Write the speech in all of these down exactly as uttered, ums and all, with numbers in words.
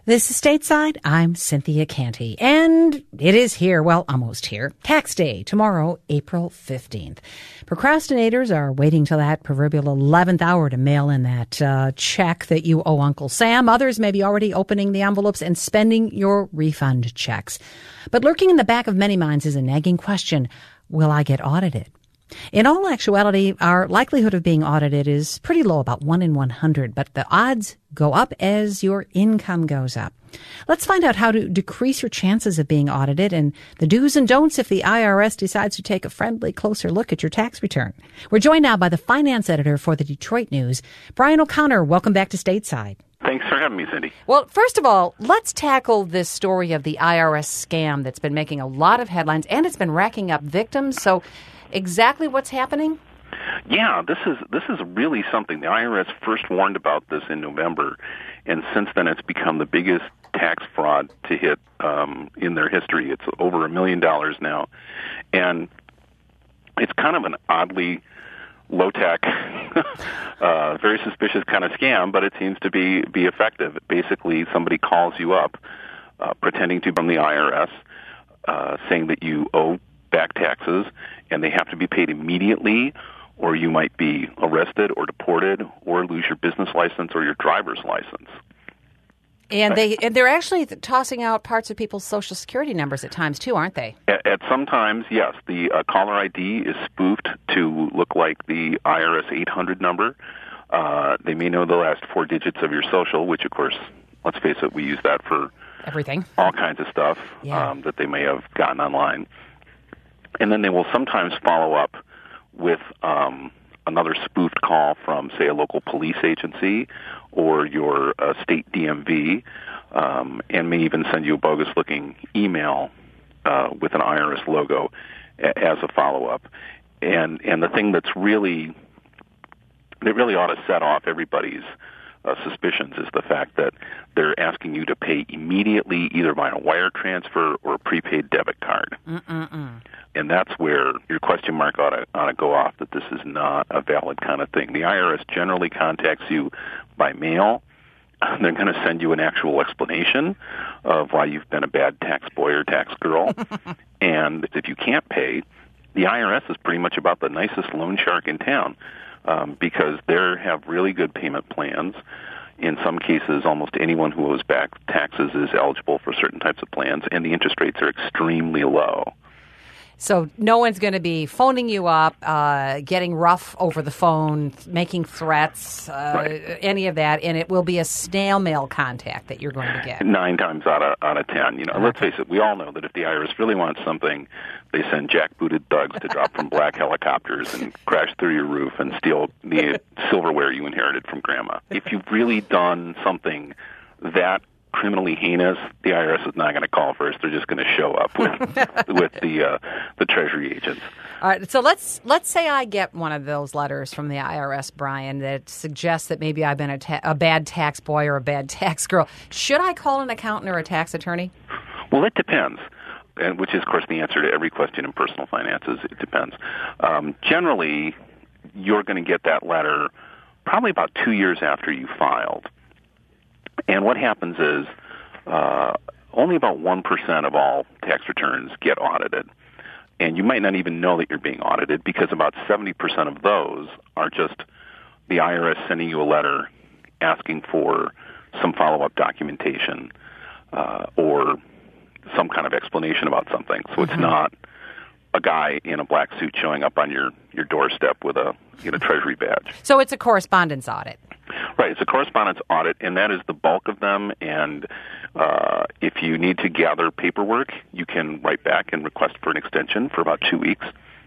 This is Stateside. I'm Cynthia Canty, and it is here, well, almost here, Tax Day, tomorrow, April fifteenth. Procrastinators are waiting till that proverbial eleventh hour to mail in that uh, check that you owe Uncle Sam. Others may be already opening the envelopes and spending your refund checks. But lurking in the back of many minds is a nagging question: will I get audited? In all actuality, our likelihood of being audited is pretty low, about one in one hundred, but the odds go up as your income goes up. Let's find out how to decrease your chances of being audited and the do's and don'ts if the I R S decides to take a friendly, closer look at your tax return. We're joined now by the finance editor for the Detroit News, Brian O'Connor. Welcome back to Stateside. Thanks for having me, Cindy. Well, first of all, let's tackle this story of the I R S scam that's been making a lot of headlines, and it's been racking up victims. So exactly what's happening? Yeah, this is this is really something. The I R S first warned about this in November, and since then it's become the biggest tax fraud to hit um, in their history. It's over a million dollars now, and it's kind of an oddly low-tech, uh, very suspicious kind of scam, but it seems to be, be effective. Basically, somebody calls you up uh, pretending to be from the I R S, uh, saying that you owe back taxes, and they have to be paid immediately, or you might be arrested or deported or lose your business license or your driver's license. And, they, and they're actually tossing out parts of people's Social Security numbers at times, too, aren't they? At, at some times, yes. The uh, caller I D is spoofed to look like the I R S eight hundred number. Uh, they may know the last four digits of your social, which, of course, let's face it, we use that for everything, all kinds of stuff yeah. um, that they may have gotten online. And then they will sometimes follow up with um, another spoofed call from, say, a local police agency or your uh, state D M V, um, and may even send you a bogus-looking email uh, with an I R S logo a- as a follow-up. And and the thing that's really that really ought to set off everybody's Uh, suspicions is the fact that they're asking you to pay immediately, either by a wire transfer or a prepaid debit card. Mm-mm-mm. And that's where your question mark ought to, ought to go off, that this is not a valid kind of thing. The I R S generally contacts you by mail. They're going to send you an actual explanation of why you've been a bad tax boy or tax girl. And if you can't pay, the I R S is pretty much about the nicest loan shark in town. Um, because they have really good payment plans. In some cases, almost anyone who owes back taxes is eligible for certain types of plans, and the interest rates are extremely low. So no one's going to be phoning you up, uh, getting rough over the phone, making threats, uh, right. any of that, and it will be a snail mail contact that you're going to get. Nine times out of out of ten. You know, okay. Let's face it, we all know that if the I R S really wants something, they send jackbooted thugs to drop from black helicopters and crash through your roof and steal the silverware you inherited from grandma. If you've really done something that criminally heinous, the I R S is not going to call first. They're just going to show up with with the uh, the Treasury agents. All right. So let's let's say I get one of those letters from the I R S, Brian, that suggests that maybe I've been a, ta- a bad tax boy or a bad tax girl. Should I call an accountant or a tax attorney? Well, it depends. And which is, of course, the answer to every question in personal finances. It depends. Um, generally, you're going to get that letter probably about two years after you filed. And what happens is uh, only about one percent of all tax returns get audited. And you might not even know that you're being audited because about seventy percent of those are just the I R S sending you a letter asking for some follow-up documentation uh, or some kind of explanation about something. So it's mm-hmm. not a guy in a black suit showing up on your, your doorstep with a you know, Treasury badge. So it's a correspondence audit. Right, it's a correspondence audit, and that is the bulk of them. And uh, if you need to gather paperwork, you can write back and request for an extension for about two weeks.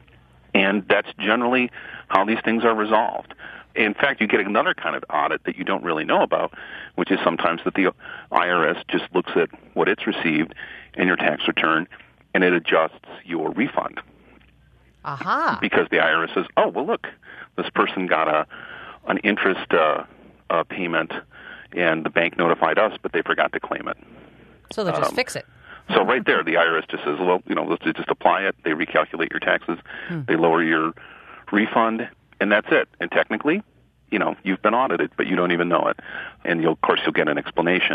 And that's generally how these things are resolved. In fact, you get another kind of audit that you don't really know about, which is sometimes that the I R S just looks at what it's received in your tax return, and it adjusts your refund. Aha. Because the I R S says, oh, well, look, this person got a an interest uh, uh, payment, and the bank notified us, but they forgot to claim it. So they'll just um, fix it. So right there, the I R S just says, well, you know, let's just apply it. They recalculate your taxes. Hmm. They lower your refund, and that's it. And technically, you know, you've been audited, but you don't even know it. And you'll, of course, you'll get an explanation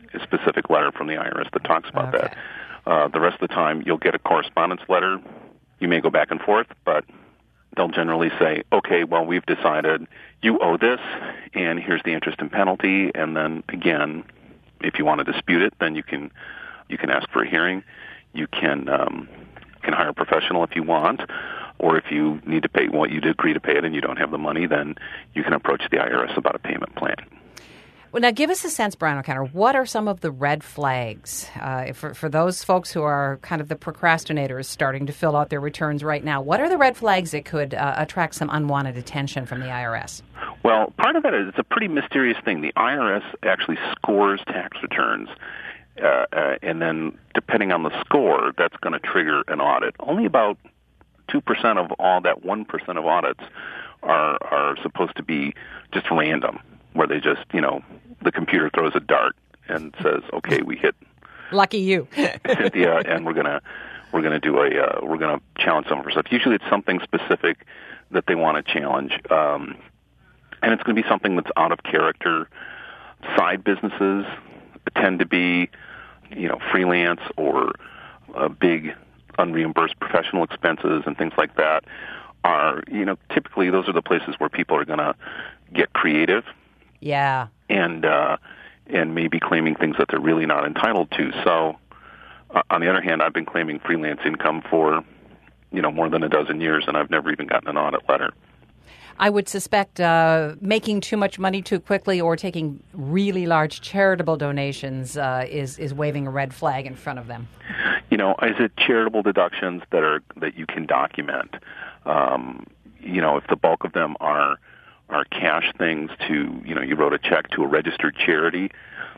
a specific letter from the I R S that talks about Okay. that. Uh, the rest of the time, you'll get a correspondence letter. You may go back and forth, but they'll generally say, okay, well, we've decided you owe this, and here's the interest and penalty. And then, again, if you want to dispute it, then you can you can ask for a hearing. You can um, can hire a professional if you want, or if you need to pay what well, you agree to pay it and you don't have the money, then you can approach the I R S about a payment plan. Well, now give us a sense, Brian O'Connor, what are some of the red flags uh, for, for those folks who are kind of the procrastinators starting to fill out their returns right now? What are the red flags that could uh, attract some unwanted attention from the I R S? Well, part of that is it's a pretty mysterious thing. The I R S actually scores tax returns, uh, uh, and then depending on the score, that's going to trigger an audit. Only about two percent of all that one percent of audits are are supposed to be just random, where they just, you know, the computer throws a dart and says, "Okay, we hit Lucky you, Cynthia, and we're gonna we're gonna do a uh, we're gonna challenge some of her stuff." Usually, it's something specific that they want to challenge, um, and it's going to be something that's out of character. Side businesses tend to be, you know, freelance or uh, big unreimbursed professional expenses and things like that. Are, you know, typically those are the places where people are going to get creative. Yeah. And uh, and maybe claiming things that they're really not entitled to. So, uh, on the other hand, I've been claiming freelance income for, you know, more than a dozen years, and I've never even gotten an audit letter. I would suspect uh, making too much money too quickly or taking really large charitable donations uh, is is waving a red flag in front of them. You know, is it charitable deductions that are that you can document? Um, you know, if the bulk of them are are cash things to, you know, you wrote a check to a registered charity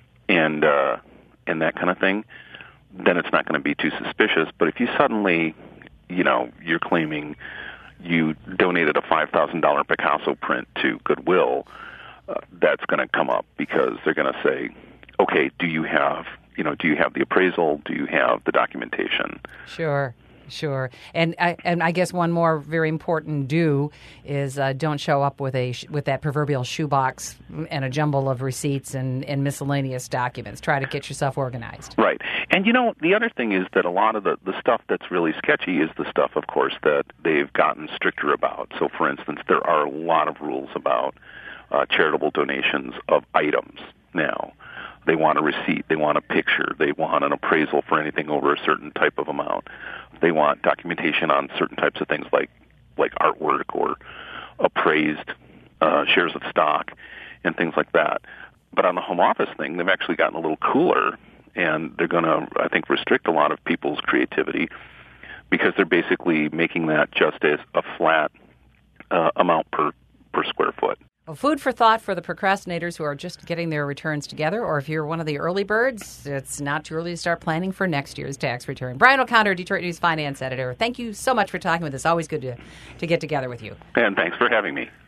and uh, and that kind of thing, then it's not going to be too suspicious. But if you suddenly, you know, you're claiming you donated a five thousand dollars Picasso print to Goodwill, uh, that's going to come up because they're going to say, okay, do you have, you know, do you have the appraisal? Do you have the documentation? Sure. Sure, and I, and I guess one more very important do is uh, don't show up with a sh- with that proverbial shoebox and a jumble of receipts and, and miscellaneous documents. Try to get yourself organized. Right, and you know the other thing is that a lot of the, the stuff that's really sketchy is the stuff, of course, that they've gotten stricter about. So, for instance, there are a lot of rules about uh, charitable donations of items now. They want a receipt. They want a picture. They want an appraisal for anything over a certain type of amount. They want documentation on certain types of things like like artwork or appraised uh, shares of stock and things like that. But on the home office thing, they've actually gotten a little cooler, and they're going to, I think, restrict a lot of people's creativity because they're basically making that just as a flat uh, amount per, per square foot. Well, food for thought for the procrastinators who are just getting their returns together, or if you're one of the early birds, it's not too early to start planning for next year's tax return. Brian O'Connor, Detroit News finance editor, thank you so much for talking with us. Always good to, to get together with you. And thanks for having me.